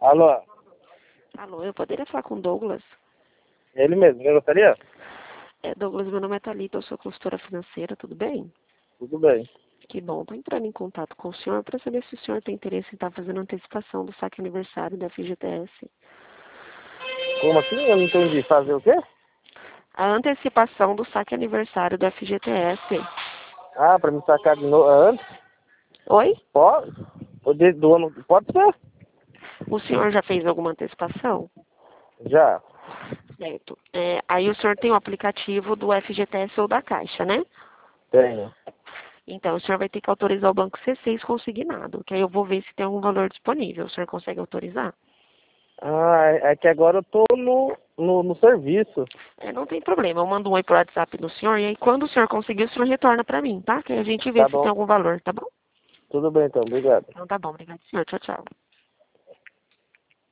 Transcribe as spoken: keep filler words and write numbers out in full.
Alô? Alô, eu poderia falar com o Douglas? Ele mesmo, eu gostaria? É, Douglas, meu nome é Thalita, eu sou consultora financeira, tudo bem? Tudo bem. Que bom, estou entrando em contato com o senhor para saber se o senhor tem interesse em estar fazendo antecipação do saque aniversário da F G T S. Como assim? Eu não entendi. Fazer o quê? A antecipação do saque aniversário da F G T S. Ah, pra me sacar de novo antes? Oi? Pode? Pode do ano. Pode ser? O senhor já fez alguma antecipação? Já. Certo. É, aí o senhor tem o aplicativo do F G T S ou da Caixa, né? Tenho. Então, o senhor vai ter que autorizar o Banco C seis consignado, que aí eu vou ver se tem algum valor disponível. O senhor consegue autorizar? Ah, é é que agora eu tô no, no, no serviço. É, não tem problema, eu mando um oi pro WhatsApp do senhor e aí quando o senhor conseguir, o senhor retorna pra mim, tá? Que aí a gente vê Tá se tem bom. algum valor, tá bom? Tudo bem então, obrigado. Então tá bom, obrigado, senhor. Tchau, tchau.